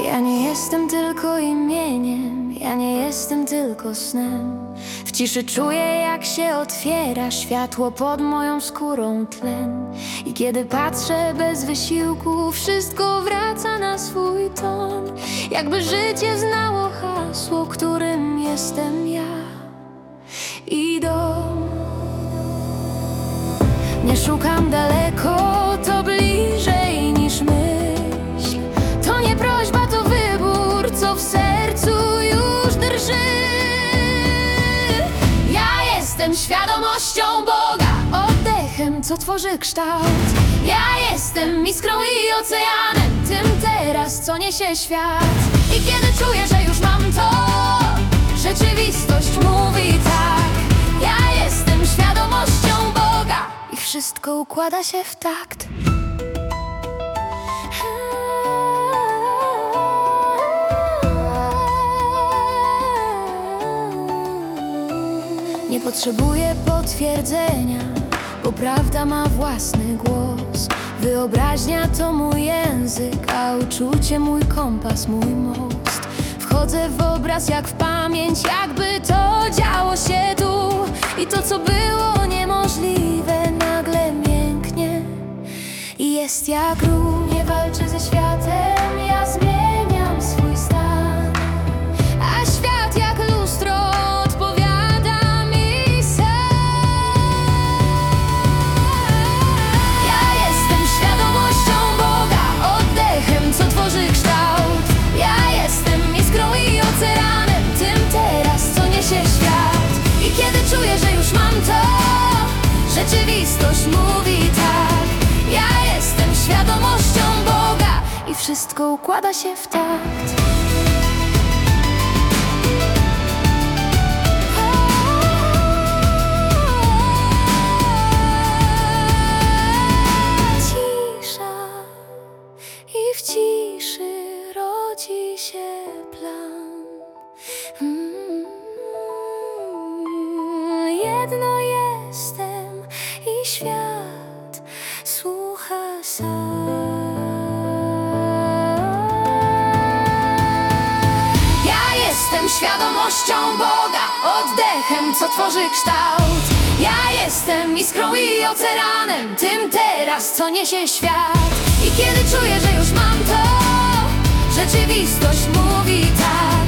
Ja nie jestem tylko imieniem, ja nie jestem tylko snem. W ciszy czuję, jak się otwiera światło pod moją skórą tlen. I kiedy patrzę bez wysiłku, wszystko wraca na swój ton. Jakby życie znało hasło, którym jestem ja i dom. Nie szukam daleko, to bliżej niż myśl. To nie prośba, to wybór, co w sercu już drży. Ja jestem świadomością Boga, oddechem, co tworzy kształt. Ja jestem iskrą i oceanem, tym teraz, co niesie świat. I kiedy czuję, że już mam to, rzeczywistość mówi tak. Ja jestem świadomością Boga i wszystko układa się w takt. Nie potrzebuję potwierdzenia, bo prawda ma własny głos. Wyobraźnia to mój język, a uczucie mój kompas, mój most. Wchodzę w obraz jak w pamięć, jakby to działo się tu. I to, co było niemożliwe, nagle mięknie i jest jak ruch. Nie walczę ze światem, ja zmieniam swój stan, a świat jak lustro odpowiada mi sam. Ja jestem świadomością Boga, oddechem, co tworzy kształt. Ja jestem iskrą i oceanem, tym teraz, co niesie świat. I kiedy czuję, że już mam to, rzeczywistość mówi tak. Ja jestem świadomością Boga i wszystko układa się w takt. Cisza i w ciszy rodzi się plan. Jedno jestem i świat słucha sam. Ja jestem świadomością Boga, oddechem, co tworzy kształt. Ja jestem iskrą i oceanem, tym teraz, co niesie świat. I kiedy czuję, że już mam to, rzeczywistość mówi tak.